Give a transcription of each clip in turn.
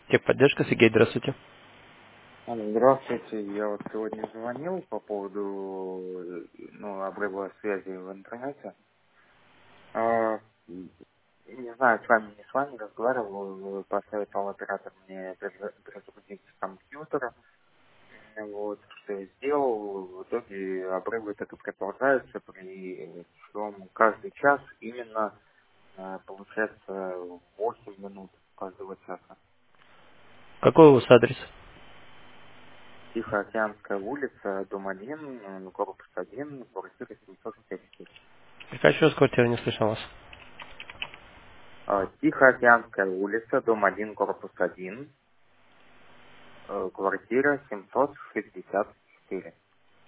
Техподдержка, Сергей, здравствуйте. Алло, здравствуйте. Я вот сегодня звонил по поводу обрыва связи в интернете. А, Не знаю, с вами, не с вами разговаривал, посоветовал оператор мне перезагрузить компьютер. Вот, что я сделал. В итоге обрывы так и продолжаются, при чем каждый час именно получается 8 минут каждого часа. Какой у вас адрес? Тихоокеанская улица, дом 1, корпус 1, квартира 770. Какая еще раз квартира, не слышал вас? Тихоокеанская улица, дом 1, корпус 1, квартира 764.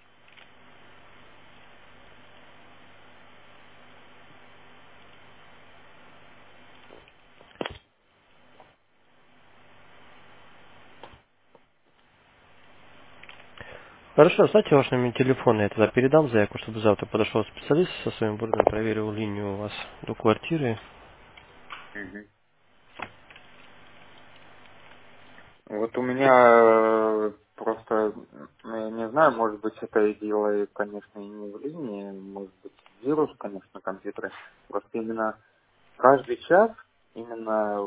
Хорошо, оставьте ваш номер телефона, я тогда передам заявку, чтобы завтра подошел специалист со своим бордом, проверил линию у вас до квартиры. Мгм. Вот у меня просто, я не знаю, может быть, это и дело, конечно, и не в линии, может быть, вирус, конечно, на компьютере. Просто именно каждый час, именно,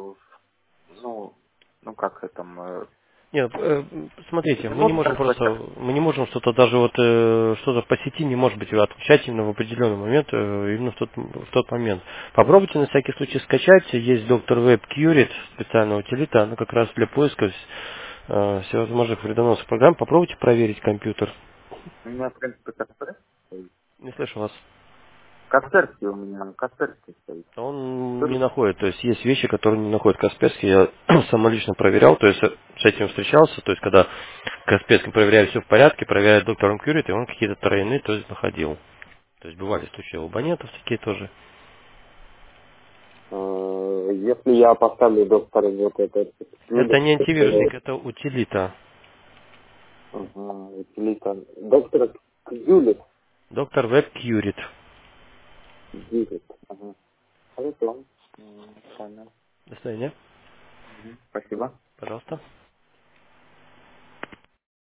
как это, Нет, смотрите, мы не минут можем каждого просто, часа. мы не можем что-то даже вот, что-то по сети не может быть отключать именно в определенный момент, именно в тот момент. Попробуйте на всякий случай скачать, есть доктор Web Curate, специальная утилита, она как раз для поиска всевозможных вредоносных программ. Попробуйте проверить компьютер. У меня, в принципе, Касперский. Не слышу вас. Касперский у меня, Касперский стоит. Он не Тоже? находит, то есть есть вещи, которые не находит Касперский. Я самолично проверял, то есть с этим встречался, то есть когда Касперский проверяет все в порядке, проверяет доктором Кюрит, и он какие-то тройные, то есть находил. То есть бывали случаи у абонентов такие тоже. Если я поставлю доктора вот этот Это Юлик, не антивирусник, это утилита. утилита, доктора Юлик, Доктор Веб Кьюрит. Юлик. Ага. Хорошо. Понял. До свидания. Спасибо. Пожалуйста.